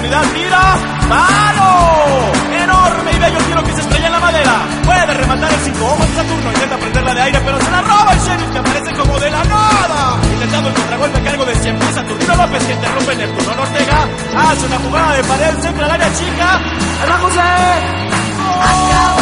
profundidad, tira, ¡palo! Enorme y bello tiro que se estrella en la madera. Puede rematar el 5 ojos de Saturno, intenta prenderla de aire, pero se la roba el Sheriff, que aparece como de la nada. Intentando el contragolpe a cargo de 100 pies, Saturnino López, que interrumpe Neptuno Ortega. Hace una jugada de pared, centra al área chica. ¡Ahí va José!